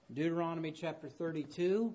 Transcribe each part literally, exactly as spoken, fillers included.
Deuteronomy chapter thirty-two.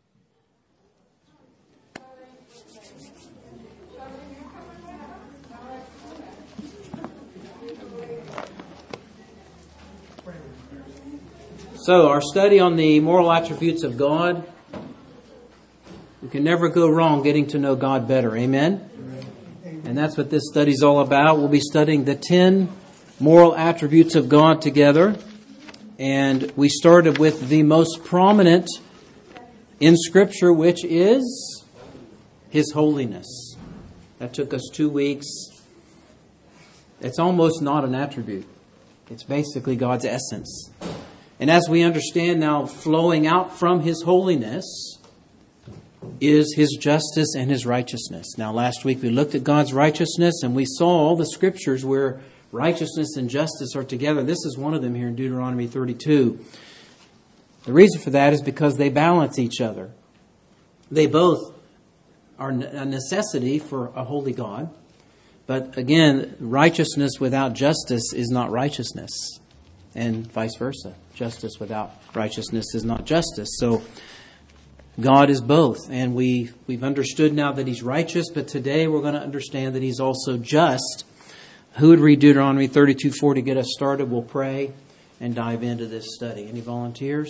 So, our study on the moral attributes of God. You can never go wrong getting to know God better. Amen? And that's what this study is all about. We'll be studying the ten moral attributes of God together. And we started with the most prominent in Scripture, which is His holiness. That took us two weeks. It's almost not an attribute. It's basically God's essence. And as we understand now, flowing out from His holiness is His justice and His righteousness. Now, last week we looked at God's righteousness and we saw all the Scriptures where righteousness and justice are together. This is one of them here in Deuteronomy thirty-two. The reason for that is because they balance each other. They both are a necessity for a holy God. But again, righteousness without justice is not righteousness. And vice versa. Justice without righteousness is not justice. So God is both. And we, we've understood now that He's righteous, but today we're going to understand that He's also just. Who would read Deuteronomy thirty-two four to get us started? We'll pray and dive into this study. Any volunteers?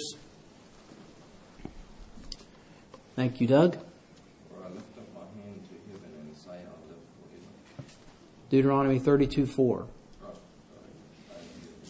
Thank you, Doug. I lift up my hand to heaven and say, I live forever. Deuteronomy thirty-two four. Oh, sorry.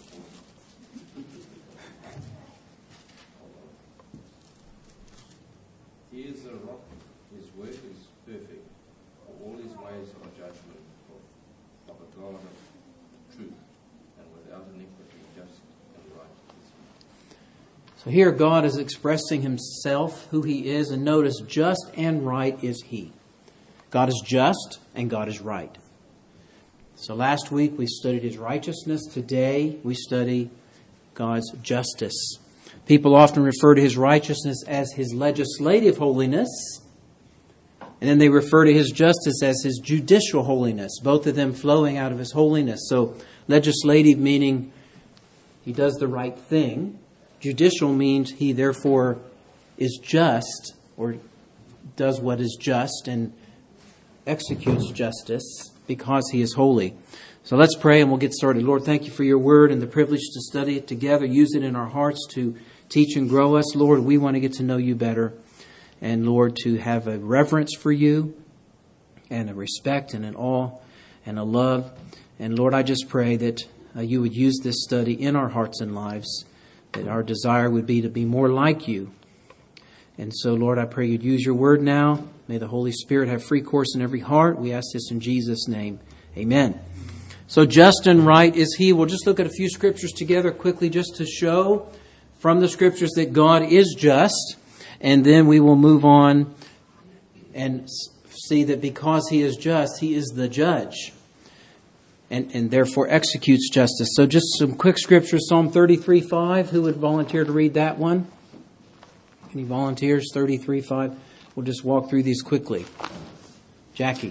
He is a rock, His work is perfect, for all His ways are judgment, of a God of truth, and without iniquity, just and right is He. So here God is expressing Himself, who He is, and notice just and right is He. God is just and God is right. So last week we studied His righteousness. Today we study God's justice. People often refer to His righteousness as His legislative holiness, and then they refer to His justice as His judicial holiness, both of them flowing out of His holiness. So legislative meaning He does the right thing. Judicial means He therefore is just, or does what is just and executes justice because He is holy. So let's pray and we'll get started. Lord, thank You for Your word and the privilege to study it together. Use it in our hearts to teach and grow us. Lord, we want to get to know You better. And Lord, to have a reverence for You and a respect and an awe and a love. And Lord, I just pray that uh, You would use this study in our hearts and lives, that our desire would be to be more like You. And so, Lord, I pray You'd use Your word now. May the Holy Spirit have free course in every heart. We ask this in Jesus' name. Amen. So just and right is He. We'll just look at a few scriptures together quickly just to show from the scriptures that God is just. And then we will move on and see that because He is just, He is the judge and, and therefore executes justice. So just some quick scriptures. Psalm thirty-three five. Who would volunteer to read that one? Any volunteers? thirty-three five. We'll just walk through these quickly. Jackie.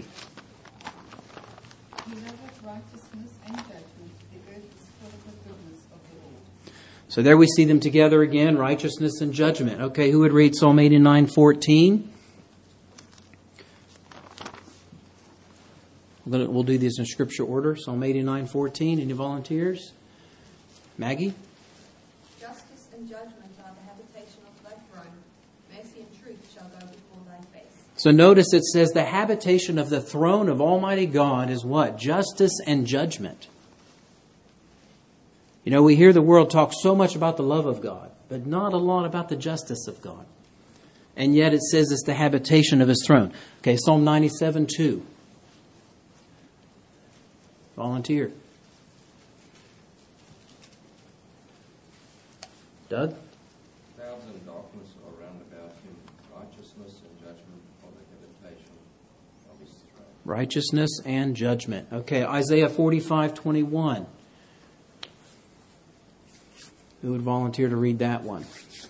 So there we see them together again, righteousness and judgment. Okay, who would read Psalm eighty-nine fourteen? We'll do these in scripture order. Psalm eighty-nine fourteen. Any volunteers? Maggie? Justice and judgment are the habitation of thy throne. Mercy and truth shall go before thy face. So notice it says the habitation of the throne of Almighty God is what? Justice and judgment. You know, we hear the world talk so much about the love of God, but not a lot about the justice of God. And yet it says it's the habitation of His throne. Okay, Psalm ninety-seven two. Volunteer. Doug? Clouds and darkness are round about Him. Righteousness and judgment are the habitation of His throne. Righteousness and judgment. Okay, Isaiah forty-five twenty-one. Who would volunteer to read that one?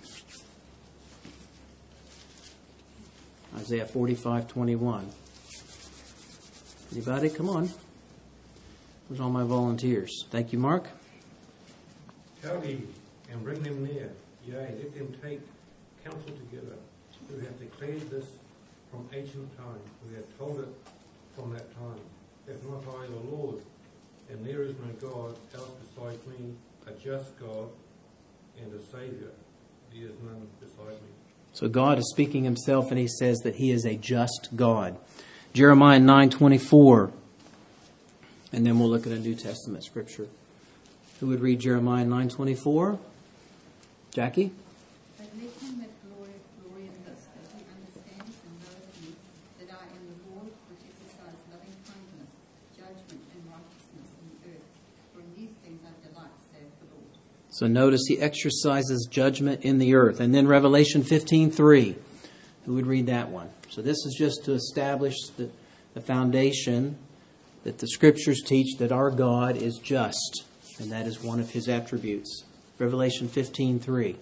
Isaiah forty-five twenty-one. Anybody? Come on. Where's all my volunteers? Thank you, Mark. Tell ye and bring them near, Yea, let them take counsel together, who have declared this from ancient time, who have told it from that time. Have not I the Lord, and there is no God else besides me, a just God and a Saviour. There is none beside me. So God is speaking himself, and he says that he is a just God. Jeremiah nine twenty-four. And then we'll look at a New Testament scripture. Who would read Jeremiah nine twenty-four? Jackie? But let him that glorieth glory in this, that he understands and knoweth me, that I am the Lord which exercise loving kindness, judgment, and righteousness in the earth. For in these things I delight, saith the Lord. So notice he exercises judgment in the earth. And then Revelation fifteen three. Who would read that one? So this is just to establish the, the foundation that the Scriptures teach that our God is just. And that is one of his attributes. Revelation fifteen three.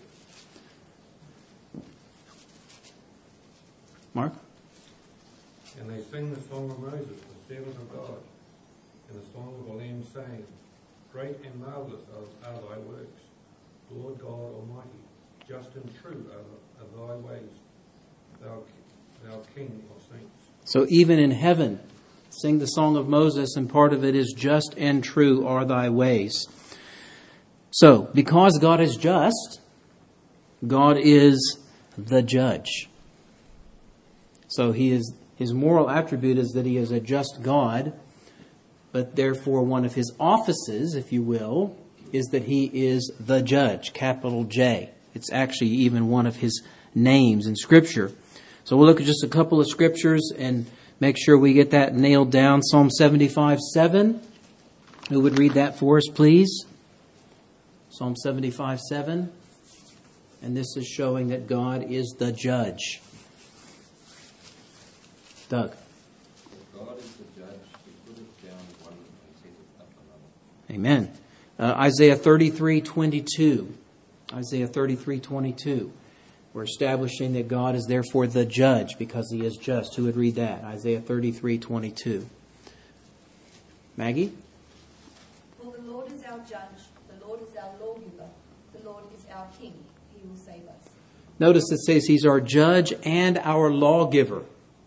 Mark? And they sing the song of Moses, the servant of God, and the song of the Lamb, saying, Great and marvellous are, are thy works, Lord God Almighty. Just and true are, are thy ways, thou, thou King of saints. So even in heaven, sing the song of Moses, and part of it is just and true are thy ways. So, because God is just, God is the judge. So he is, his moral attribute is that he is a just God, but therefore one of his offices, if you will, is that he is the judge, capital J. It's actually even one of his names in Scripture. So we'll look at just a couple of scriptures and make sure we get that nailed down. Psalm seventy-five seven. Who would read that for us, please? Psalm seventy-five seven. And this is showing that God is the judge. Doug. If God is the judge, he putteth down one and setteth up another. Amen. Uh, Isaiah thirty-three twenty-two. Isaiah thirty-three twenty-two. We're establishing that God is therefore the judge because he is just. Who would read that? Isaiah thirty-three twenty-two. Maggie? For the Lord is our judge, the Lord is our lawgiver, the Lord is our king, he will save us. Notice it says he's our judge and our lawgiver.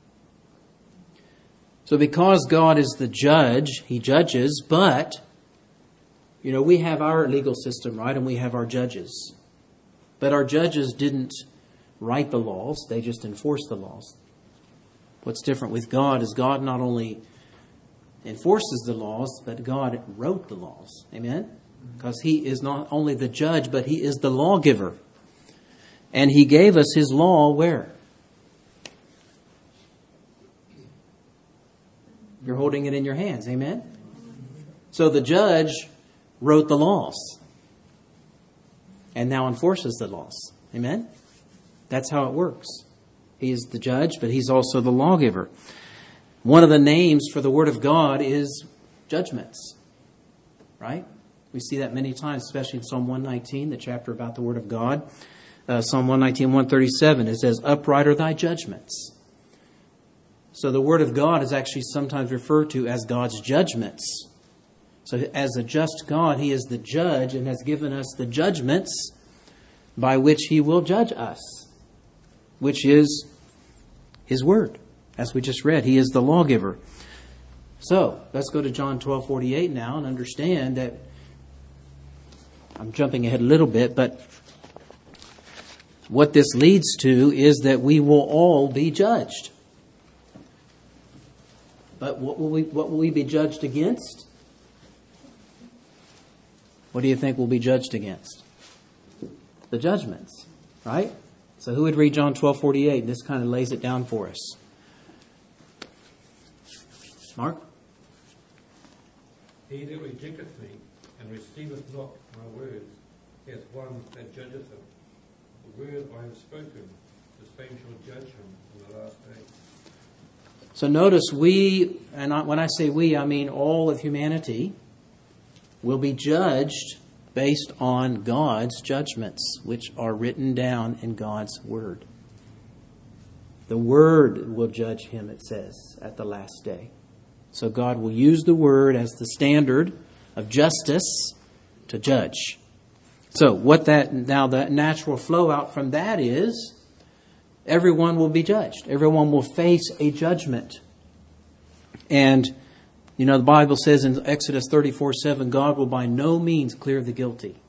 So because God is the judge, he judges, but, you know, we have our legal system, right? And we have our judges. But our judges didn't write the laws, they just enforced the laws. What's different with God is God not only enforces the laws, but God wrote the laws. Amen? Because he is not only the judge, but he is the lawgiver. And he gave us his law where? You're holding it in your hands. Amen? So the judge wrote the laws and now enforces the laws. Amen? That's how it works. He is the judge, but he's also the lawgiver. One of the names for the Word of God is judgments. Right? We see that many times, especially in Psalm one nineteen, the chapter about the Word of God. Uh, Psalm one nineteen, one thirty-seven, it says, upright are thy judgments. So the Word of God is actually sometimes referred to as God's judgments. So as a just God, he is the judge and has given us the judgments by which he will judge us, which is his word. As we just read, he is the lawgiver. So let's go to John twelve forty-eight now and understand that I'm jumping ahead a little bit, but what this leads to is that we will all be judged. But what will we, what will we be judged against? What do you think we'll be judged against? The judgments, right? So who would read John twelve forty-eight? This kind of lays it down for us. Mark? He that rejecteth me and receiveth not my words hath one that judgeth him. The word I have spoken, the same shall judge him in the last day. So notice we, and when I say we, I mean all of humanity, will be judged based on God's judgments, which are written down in God's Word. The Word will judge him, it says, at the last day. So God will use the Word as the standard of justice to judge. So what that now the natural flow out from that is everyone will be judged. Everyone will face a judgment. And you know, the Bible says in Exodus thirty-four seven, God will by no means clear the guilty.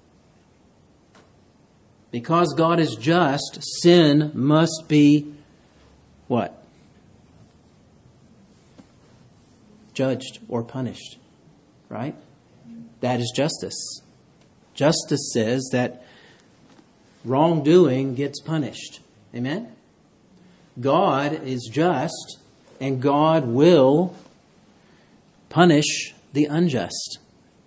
Because God is just, sin must be what? Judged or punished. Right? That is justice. Justice says that wrongdoing gets punished. Amen? God is just, and God will punish the unjust.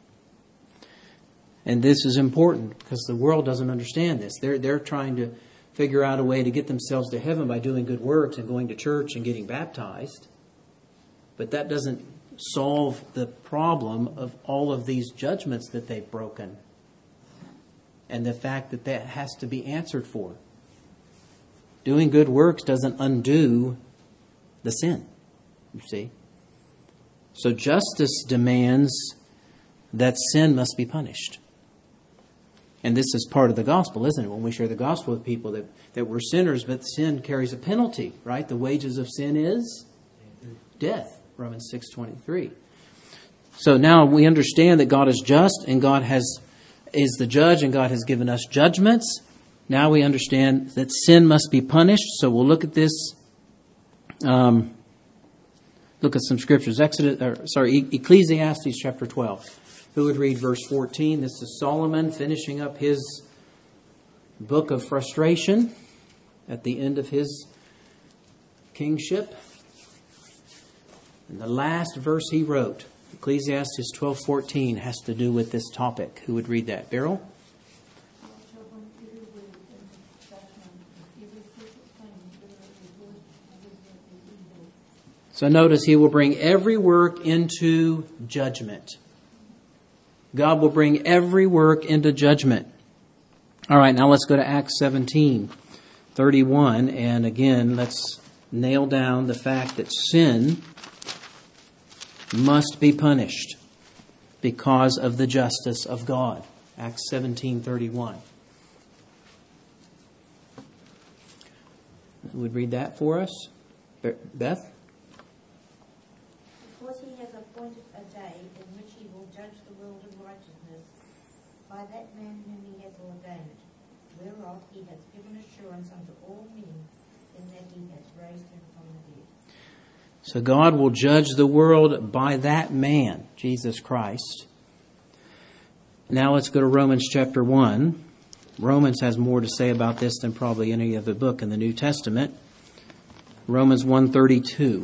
And this is important because the world doesn't understand this. They're, they're trying to figure out a way to get themselves to heaven by doing good works and going to church and getting baptized. But that doesn't solve the problem of all of these judgments that they've broken. And the fact that that has to be answered for. Doing good works doesn't undo the sin, you see. So justice demands that sin must be punished. And this is part of the gospel, isn't it? When we share the gospel with people that, that we're sinners, but sin carries a penalty, right? The wages of sin is death, Romans six twenty-three. So now we understand that God is just and God has is the judge and God has given us judgments. Now we understand that sin must be punished. So we'll look at this. Um, look at some scriptures. Exodus, or, sorry, Ecclesiastes chapter twelve. Who would read verse fourteen? This is Solomon finishing up his book of frustration at the end of his kingship. And the last verse he wrote, Ecclesiastes twelve fourteen, has to do with this topic. Who would read that? Beryl? So notice, he will bring every work into judgment. God will bring every work into judgment. All right, now let's go to Acts seventeen thirty-one. And again, let's nail down the fact that sin must be punished because of the justice of God. Acts seventeen thirty-one. Who would read that for us? Beth? Because he has appointed a day in which he will judge the world in righteousness by that man whom he has ordained, whereof he has given assurance unto all men, in that he has raised him from the dead. So God will judge the world by that man, Jesus Christ. Now let's go to Romans chapter one. Romans has more to say about this than probably any other book in the New Testament. Romans one thirty-two.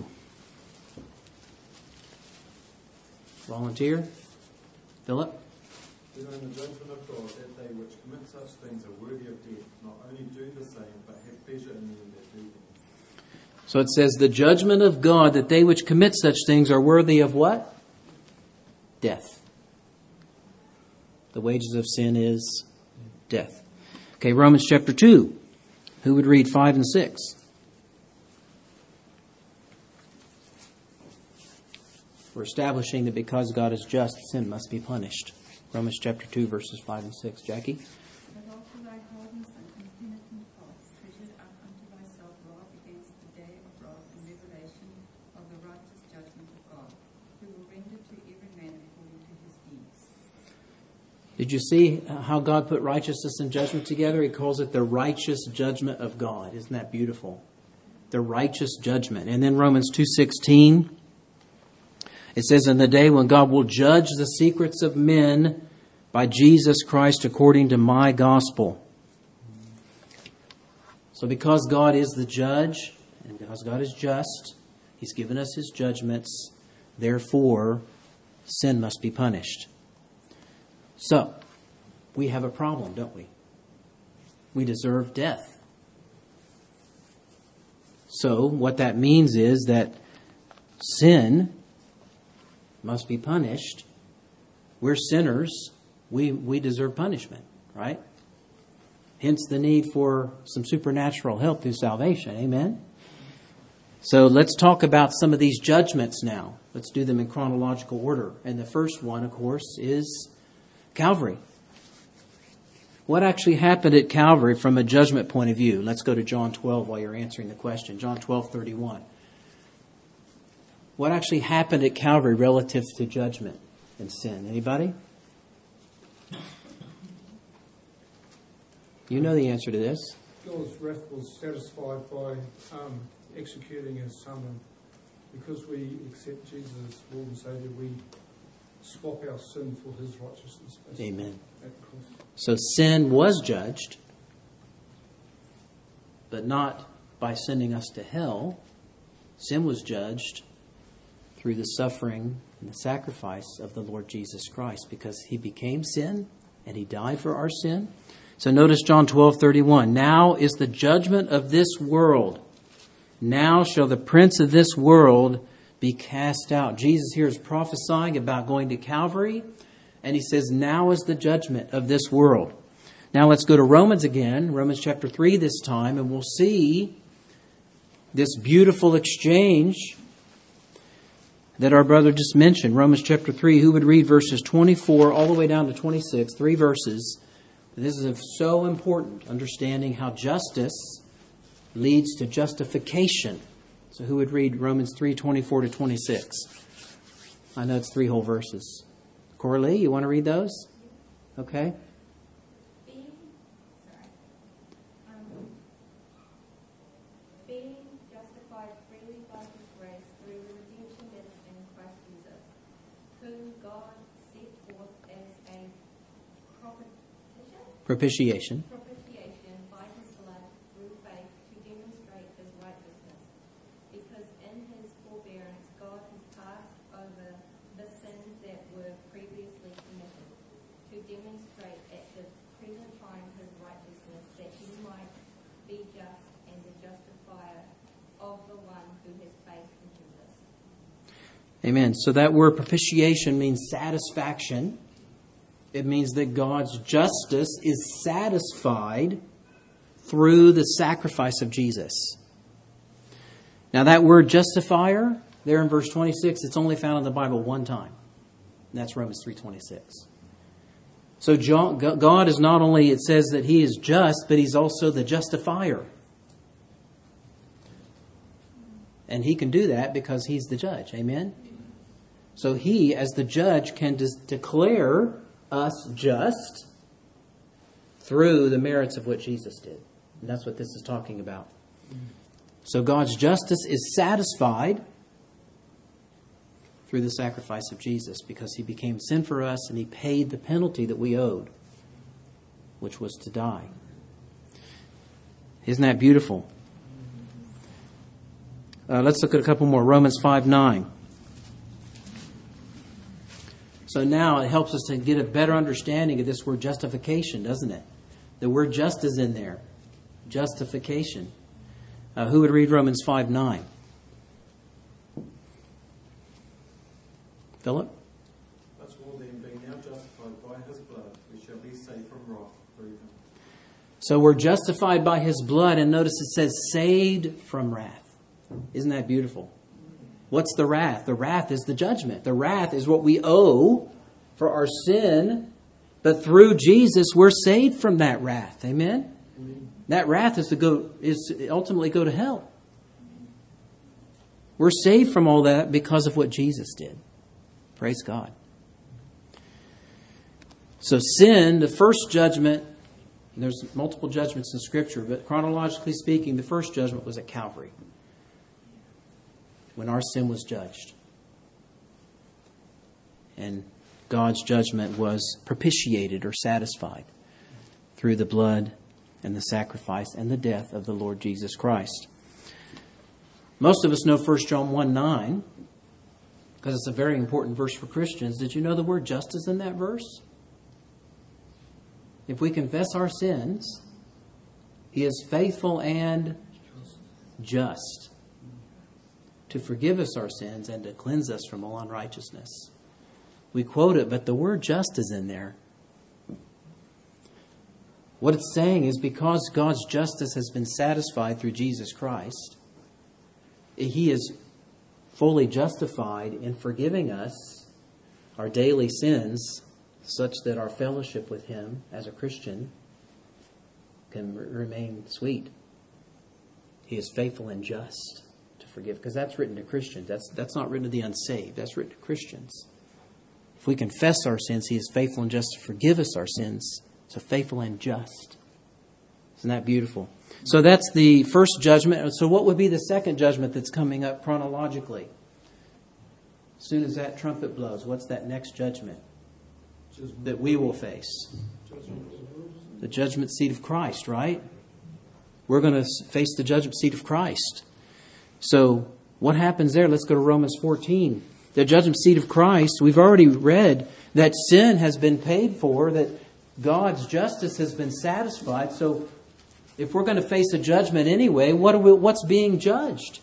Volunteer? Philip? That in the judgment of God, that they which commit such things are worthy of death, not only do the same, but have pleasure in them that do them. So it says, the judgment of God, that they which commit such things are worthy of what? Death. The wages of sin is death. Okay, Romans chapter two. Who would read five and six? We're establishing that because God is just, sin must be punished. Romans chapter two, verses five and six. Jackie? But after thy hardness and impenitent heart, treasured up unto thyself wrath against the day of wrath and revelation of the righteous judgment of God, who will render to every man according to his deeds. Did you see how God put righteousness and judgment together? He calls it the righteous judgment of God. Isn't that beautiful? The righteous judgment. And then Romans two sixteen. It says, in the day when God will judge the secrets of men by Jesus Christ according to my gospel. So because God is the judge, and because God is just, He's given us His judgments. Therefore, sin must be punished. So, we have a problem, don't we? We deserve death. So, what that means is that sin must be punished. We're sinners. We we deserve punishment, right? Hence the need for some supernatural help through salvation. Amen? So let's talk about some of these judgments now. Let's do them in chronological order. And the first one, of course, is Calvary. What actually happened at Calvary from a judgment point of view? Let's go to John twelve while you're answering the question. John twelve thirty-one. What actually happened at Calvary relative to judgment and sin? Anybody? You know the answer to this. God's wrath was satisfied by um, executing His Son. And because we accept Jesus as Lord and Saviour, we swap our sin for His righteousness. Amen. At the cross. So sin was judged, but not by sending us to hell. Sin was judged through the suffering and the sacrifice of the Lord Jesus Christ, because He became sin and He died for our sin. So notice John twelve thirty-one. Now is the judgment of this world. Now shall the prince of this world be cast out. Jesus here is prophesying about going to Calvary. And He says, now is the judgment of this world. Now let's go to Romans again, Romans chapter three this time, and we'll see this beautiful exchange that our brother just mentioned. Romans chapter three, who would read verses twenty-four all the way down to twenty-six, three verses. This is so important, understanding how justice leads to justification. So who would read Romans three, twenty-four to twenty-six? I know it's three whole verses. Coralie, you want to read those? Okay. Being, sorry, um, being justified freely by His grace through the redemption that is in Christ Jesus, whom God set forth as a propitiation, Propitiation. propitiation by His blood through faith to demonstrate His righteousness, because in His forbearance God has passed over the sins that were previously committed, to demonstrate at the present time His righteousness, that He might be just and the justifier of the one who has faith in Jesus. Amen. So that word propitiation means satisfaction. It means that God's justice is satisfied through the sacrifice of Jesus. Now that word justifier, there in verse twenty-six, it's only found in the Bible one time. And that's Romans three twenty-six. So God is not only, it says that He is just, but He's also the justifier. And He can do that because He's the judge. Amen? So He, as the judge, can de- declare us just through the merits of what Jesus did. And that's what this is talking about. So God's justice is satisfied through the sacrifice of Jesus, because He became sin for us and He paid the penalty that we owed, which was to die. Isn't that beautiful? Uh, let's look at a couple more. Romans five nine. So now it helps us to get a better understanding of this word justification, doesn't it? The word just is in there. Justification. Uh, who would read Romans five nine? Philip? Much more than being now justified by His blood, we shall be saved from wrath through Him. So we're justified by His blood, and notice it says saved from wrath. Isn't that beautiful? What's the wrath? The wrath is the judgment. The wrath is what we owe for our sin, but through Jesus we're saved from that wrath. Amen? Amen. That wrath is to go is to ultimately go to hell. We're saved from all that because of what Jesus did. Praise God. So sin, the first judgment, there's multiple judgments in Scripture, but chronologically speaking, the first judgment was at Calvary, when our sin was judged. And God's judgment was propitiated or satisfied through the blood and the sacrifice and the death of the Lord Jesus Christ. Most of us know First John one nine, because it's a very important verse for Christians. Did you know the word just is in that verse? If we confess our sins, He is faithful and just to forgive us our sins and to cleanse us from all unrighteousness. We quote it, but the word just is in there. What it's saying is, because God's justice has been satisfied through Jesus Christ, He is fully justified in forgiving us our daily sins, such that our fellowship with Him as a Christian can r- remain sweet. He is faithful and just to forgive. Because that's written to Christians. That's, that's not written to the unsaved. That's written to Christians. If we confess our sins, He is faithful and just to forgive us our sins. So faithful and just. Isn't that beautiful? So that's the first judgment. So what would be the second judgment that's coming up chronologically? As soon as that trumpet blows, what's that next judgment that we will face? The judgment seat of Christ, right? We're going to face the judgment seat of Christ. So what happens there? Let's go to Romans fourteen. The judgment seat of Christ, we've already read that sin has been paid for, that God's justice has been satisfied. So if we're going to face a judgment anyway, what are we, what's being judged?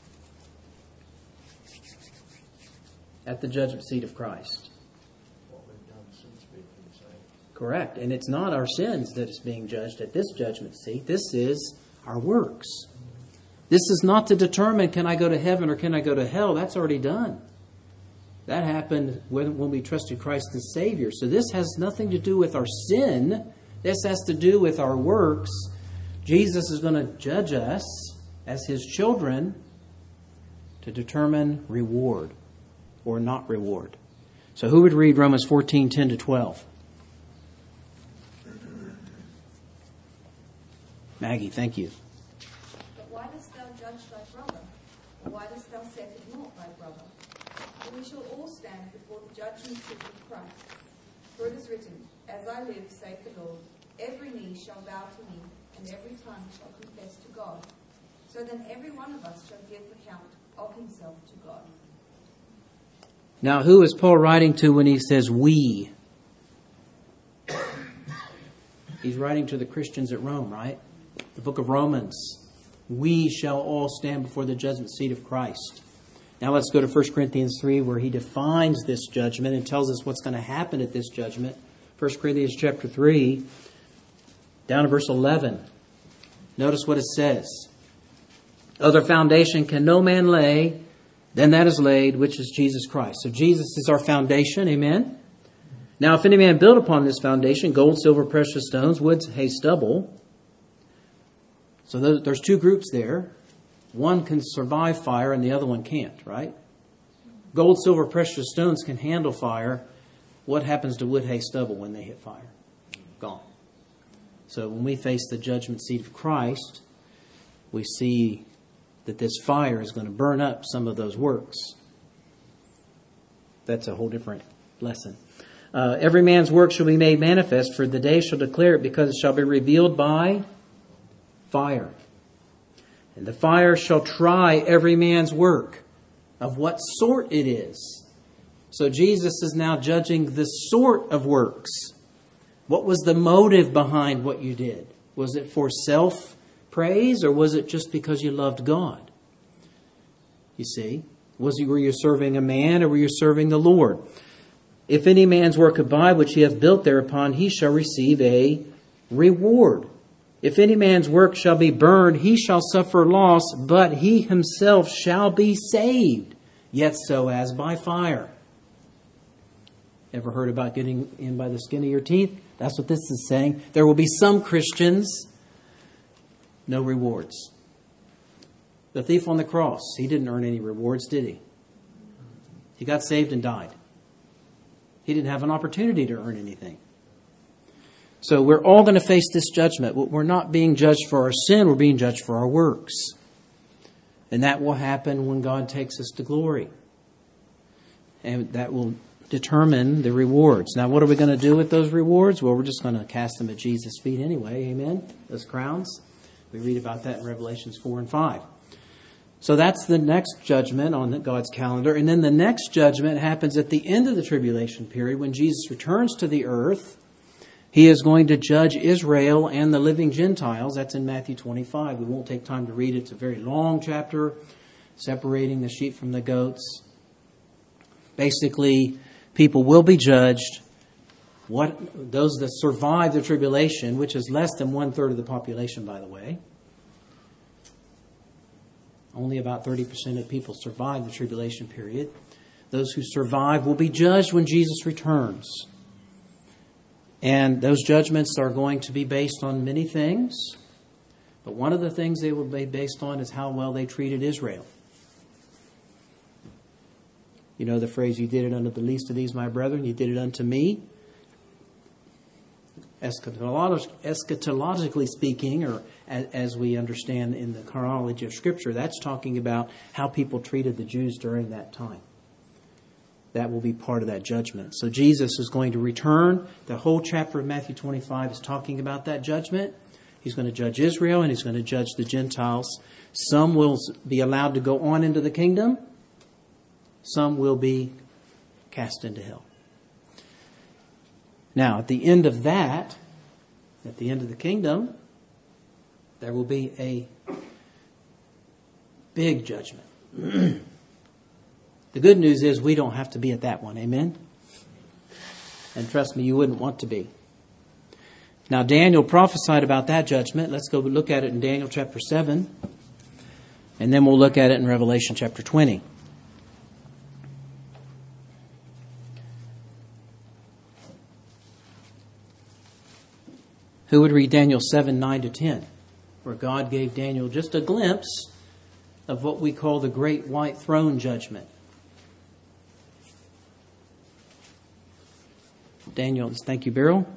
At the judgment seat of Christ. What we've done since we've been saved. Correct. And it's not our sins that is being judged at this judgment seat. This is our works. This is not to determine, can I go to heaven or can I go to hell? That's already done. That happened when, when we trusted Christ as Savior. So this has nothing to do with our sin. This has to do with our works. Jesus is going to judge us as His children to determine reward or not reward. So who would read Romans fourteen, ten to twelve? Maggie, thank you. But why dost thou judge thy brother? Or why dost thou set at naught thy brother? For we shall all stand before the judgment seat of Christ. For it is written, As I live, saith the Lord, every knee shall bow to me, and every tongue shall confess to God. So then every one of us shall give account of himself to God. Now, who is Paul writing to when he says we? He's writing to the Christians at Rome, right? The book of Romans. We shall all stand before the judgment seat of Christ. Now let's go to First Corinthians three, where he defines this judgment and tells us what's going to happen at this judgment. First Corinthians chapter three, down to verse eleven. Notice what it says. Other foundation can no man lay than that is laid, which is Jesus Christ. So Jesus is our foundation, amen? Now if any man build upon this foundation, gold, silver, precious stones, wood, hay, stubble. So those, there's two groups there. One can survive fire and the other one can't, right? Gold, silver, precious stones can handle fire. What happens to wood, hay, stubble when they hit fire? Gone. So when we face the judgment seat of Christ, we see that this fire is going to burn up some of those works. That's a whole different lesson. Uh, every man's work shall be made manifest, for the day shall declare it, because it shall be revealed by fire. And the fire shall try every man's work, of what sort it is. So Jesus is now judging the sort of works. What was the motive behind what you did? Was it for self-praise, or was it just because you loved God? You see, was you, were you serving a man, or were you serving the Lord? If any man's work abide, which he hath built thereupon, he shall receive a reward. If any man's work shall be burned, he shall suffer loss, but he himself shall be saved, yet so as by fire. Ever heard about getting in by the skin of your teeth? That's what this is saying. There will be some Christians, no rewards. The thief on the cross, he didn't earn any rewards, did he? He got saved and died. He didn't have an opportunity to earn anything. So we're all going to face this judgment. We're not being judged for our sin. We're being judged for our works. And that will happen when God takes us to glory. And that will determine the rewards. Now, what are we going to do with those rewards? Well, we're just going to cast them at Jesus' feet anyway. Amen? Those crowns. We read about that in Revelations four and five. So that's the next judgment on God's calendar. And then the next judgment happens at the end of the tribulation period when Jesus returns to the earth. He is going to judge Israel and the living Gentiles. That's in Matthew twenty-five. We won't take time to read it. It's a very long chapter, separating the sheep from the goats. Basically, people will be judged. What those that survive the tribulation, which is less than one third of the population, by the way. Only about thirty percent of people survive the tribulation period. Those who survive will be judged when Jesus returns. And those judgments are going to be based on many things. But one of the things they will be based on is how well they treated Israel. You know the phrase, you did it unto the least of these, my brethren, you did it unto me. Eschatolog- eschatologically speaking, or as, as we understand in the chronology of Scripture, that's talking about how people treated the Jews during that time. That will be part of that judgment. So Jesus is going to return. The whole chapter of Matthew twenty-five is talking about that judgment. He's going to judge Israel and he's going to judge the Gentiles. Some will be allowed to go on into the kingdom. Some will be cast into hell. Now, at the end of that, at the end of the kingdom, there will be a big judgment. The good news is we don't have to be at that one. Amen? And trust me, you wouldn't want to be. Now, Daniel prophesied about that judgment. Let's go look at it in Daniel chapter seven. And then we'll look at it in Revelation chapter twenty. Who would read Daniel seven, nine to ten? Where God gave Daniel just a glimpse of what we call the great white throne judgment. Daniel, thank you, Beryl.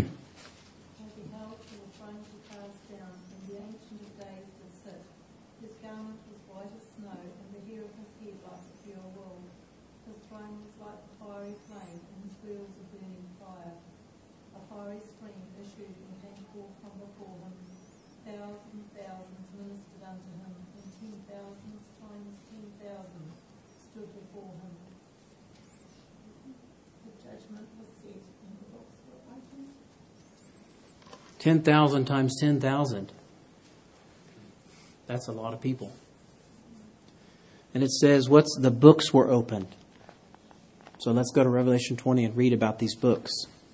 ten thousand times ten thousand. That's a lot of people. And it says, what's the books were opened. So let's go to Revelation twenty and read about these books.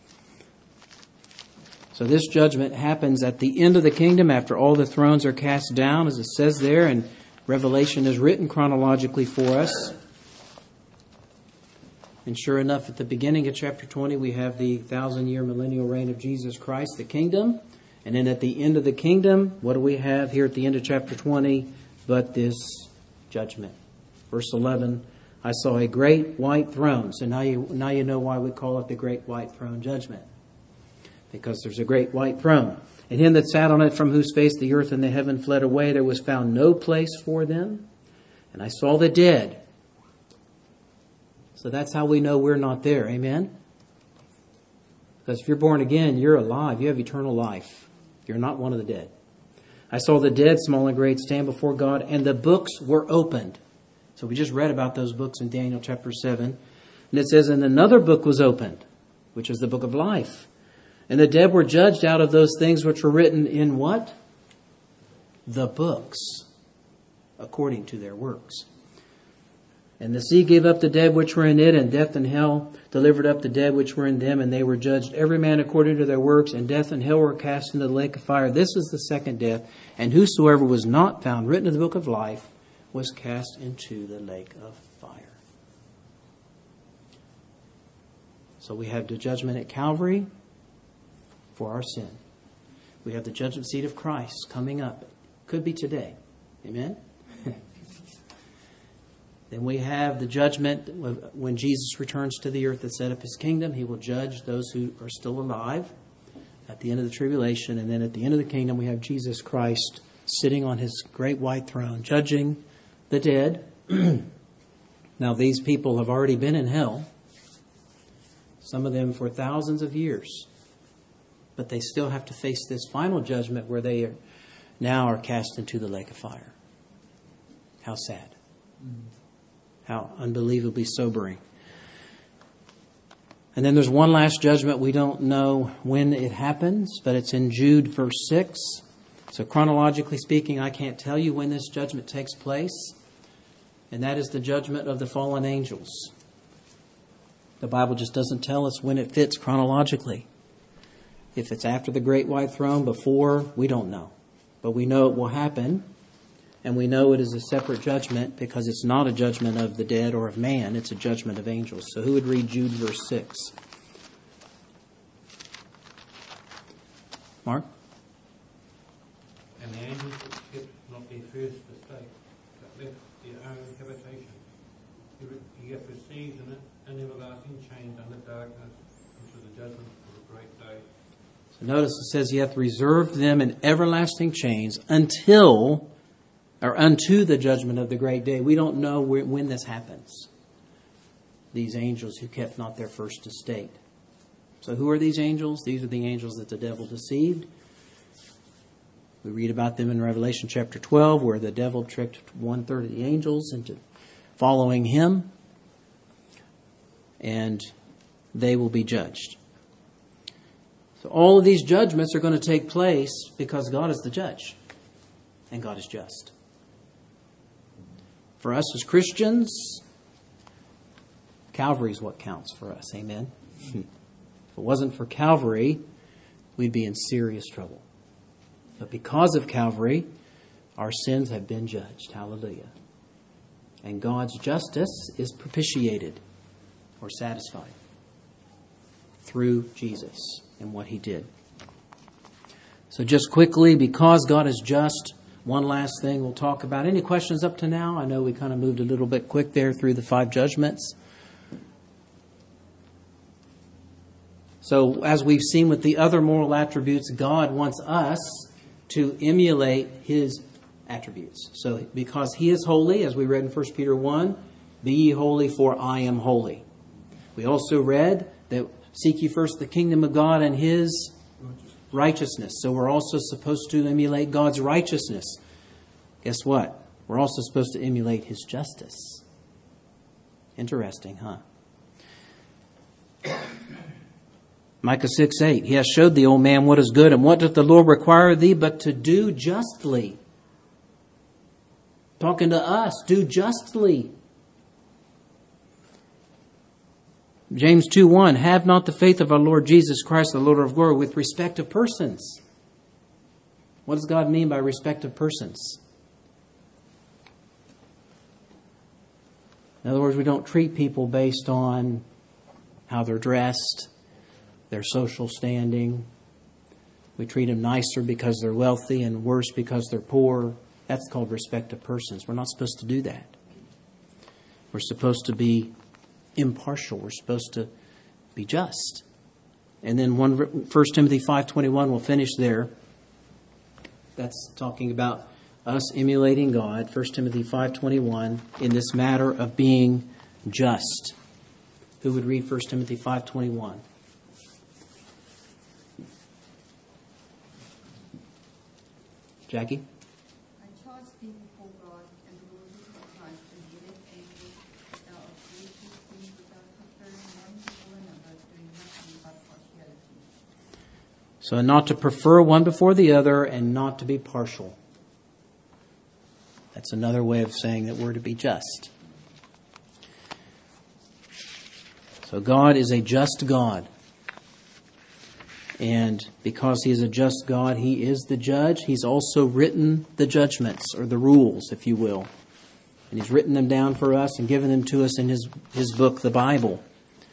So this judgment happens at the end of the kingdom after all the thrones are cast down, as it says there, and Revelation is written chronologically for us. And sure enough, at the beginning of chapter twenty, we have the thousand-year millennial reign of Jesus Christ, the kingdom. And then at the end of the kingdom, what do we have here at the end of chapter twenty? But this judgment. Verse eleven, I saw a great white throne. So now you, now you know why we call it the great white throne judgment. Because there's a great white throne. And him that sat on it, from whose face the earth and the heaven fled away, there was found no place for them. And I saw the dead. So that's how we know we're not there. Amen? Because if you're born again, you're alive. You have eternal life. You're not one of the dead. I saw the dead, small and great, stand before God, and the books were opened. So we just read about those books in Daniel chapter seven. And it says, and another book was opened, which is the book of life. And the dead were judged out of those things which were written in what? The books, according to their works. And the sea gave up the dead which were in it, and death and hell delivered up the dead which were in them, and they were judged every man according to their works, and death and hell were cast into the lake of fire. This is the second death, and whosoever was not found written in the book of life was cast into the lake of fire. So we have the judgment at Calvary for our sin. We have the judgment seat of Christ coming up. Could be today. Amen? Then we have the judgment when Jesus returns to the earth to set up his kingdom. He will judge those who are still alive at the end of the tribulation. And then at the end of the kingdom, we have Jesus Christ sitting on his great white throne, judging the dead. Now, these people have already been in hell, some of them for thousands of years. But they still have to face this final judgment where they are now are cast into the lake of fire. How sad. Mm-hmm. How unbelievably sobering. And then there's one last judgment. We don't know when it happens, but it's in Jude verse six. So chronologically speaking, I can't tell you when this judgment takes place. And that is the judgment of the fallen angels. The Bible just doesn't tell us when it fits chronologically. If it's after the great white throne, before, we don't know. But we know it will happen. And we know it is a separate judgment because it's not a judgment of the dead or of man. It's a judgment of angels. So who would read Jude verse six? Mark? And the angels which kept not their first estate, but left their own habitation. He, re- he hath received in it an everlasting chains under darkness unto the judgment of the great day. So notice it says he hath reserved them in everlasting chains until, or unto the judgment of the great day. We don't know where, when this happens. These angels who kept not their first estate. So who are these angels? These are the angels that the devil deceived. We read about them in Revelation chapter twelve, where the devil tricked one third of the angels into following him, and they will be judged. So all of these judgments are going to take place because God is the judge, and God is just. For us as Christians, Calvary is what counts for us. Amen? If it wasn't for Calvary, we'd be in serious trouble. But because of Calvary, our sins have been judged. Hallelujah. And God's justice is propitiated or satisfied through Jesus and what he did. So just quickly, because God is just, one last thing we'll talk about. Any questions up to now? I know we kind of moved a little bit quick there through the five judgments. So as we've seen with the other moral attributes, God wants us to emulate his attributes. So because he is holy, as we read in First Peter one, be ye holy, for I am holy. We also read that seek ye first the kingdom of God and his righteousness. So we're also supposed to emulate God's righteousness. Guess what? We're also supposed to emulate his justice. Interesting, huh? Micah six eight, he has showed thee, O man, what is good, and what doth the Lord require of thee but to do justly? Talking to us, do justly. James two one, have not the faith of our Lord Jesus Christ, the Lord of glory, with respect of persons. What does God mean by respect of persons? In other words, we don't treat people based on how they're dressed, their social standing. We treat them nicer because they're wealthy and worse because they're poor. That's called respect of persons. We're not supposed to do that. We're supposed to be impartial. We're supposed to be just. And then First Timothy five twenty-one, we'll finish there. That's talking about us emulating God. First Timothy five twenty-one, in this matter of being just. Who would read First Timothy five twenty-one? Jackie? I charge thee before God and the Lord Jesus Christ and the elect angels, that thou art gracious things without preferring one before another, doing nothing but partiality. So not to prefer one before the other and not to be partial. That's another way of saying that we're to be just. So God is a just God. And because he is a just God, he is the judge. He's also written the judgments, or the rules, if you will. And he's written them down for us and given them to us in his, his book, the Bible.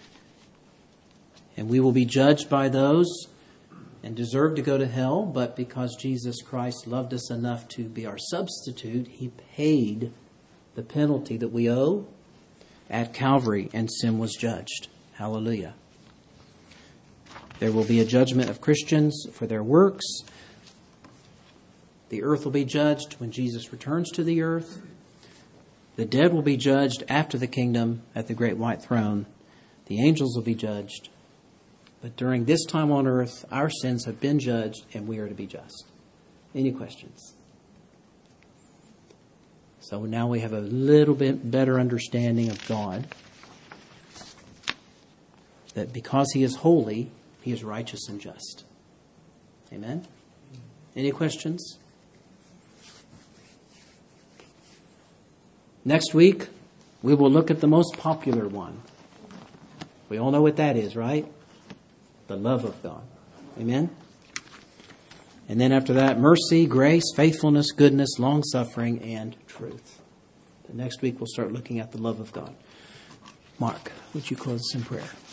And we will be judged by those and deserve to go to hell. But because Jesus Christ loved us enough to be our substitute, he paid the penalty that we owe at Calvary, and sin was judged. Hallelujah. There will be a judgment of Christians for their works. The earth will be judged when Jesus returns to the earth. The dead will be judged after the kingdom at the great white throne. The angels will be judged. But during this time on earth, our sins have been judged and we are to be just. Any questions? So now we have a little bit better understanding of God. That because he is holy, he is righteous and just. Amen? Any questions? Next week, we will look at the most popular one. We all know what that is, right? The love of God. Amen? And then after that, mercy, grace, faithfulness, goodness, long-suffering, and truth. The next week, we'll start looking at the love of God. Mark, would you close us in prayer?